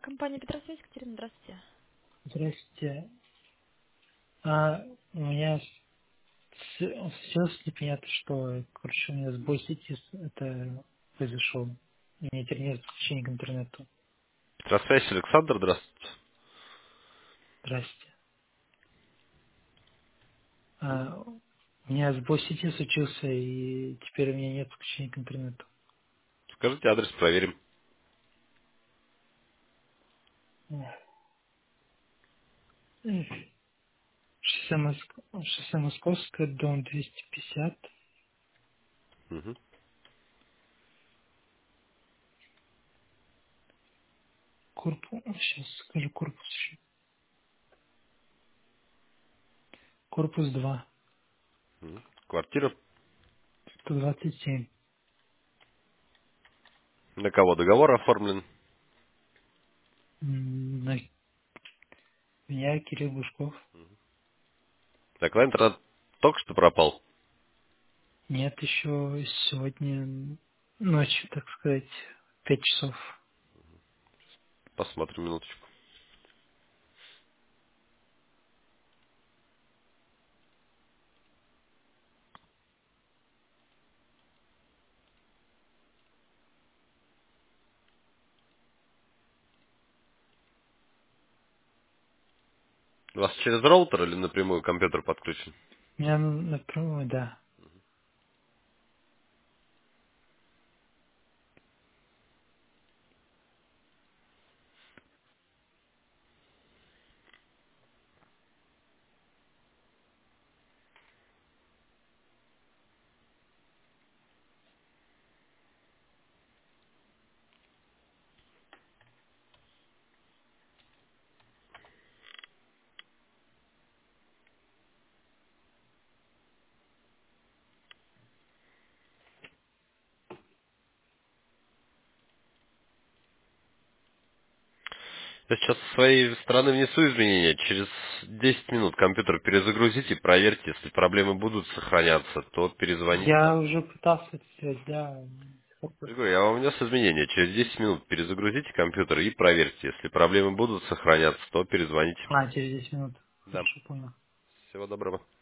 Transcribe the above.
Компания Петросвязь, Екатерина, здравствуйте. Здрасте. У меня сейчас непонятно, что, короче, у меня сбой сети это произошел. У меня теперь нет подключения к интернету. Петросвязь, Александр, здравствуйте. Здрасте. У меня сбой сети случился, и теперь у меня нет подключения к интернету. Скажите адрес, проверим. Шоссе Московское, дом 250, Мгм. сейчас скажу корпус. Корпус 2, Мгм. Квартира. 127. На кого договор оформлен? На меня Кирилл Бушков. Так, интернет только что пропал. Нет, еще сегодня ночью, так сказать, 5 часов. Посмотрим минуточку. У вас через роутер или напрямую компьютер подключен? У меня напрямую, да. Я сейчас со своей стороны внесу изменения. Через 10 минут компьютер перезагрузите и проверьте. Если проблемы будут сохраняться, то перезвоните Я нам. уже пытался это сделать, да. Я говорю, я вам внес изменения. Через 10 минут перезагрузите компьютер и проверьте. Если проблемы будут сохраняться, то перезвоните. Через 10 минут. Да. Хорошо, понял. Всего доброго.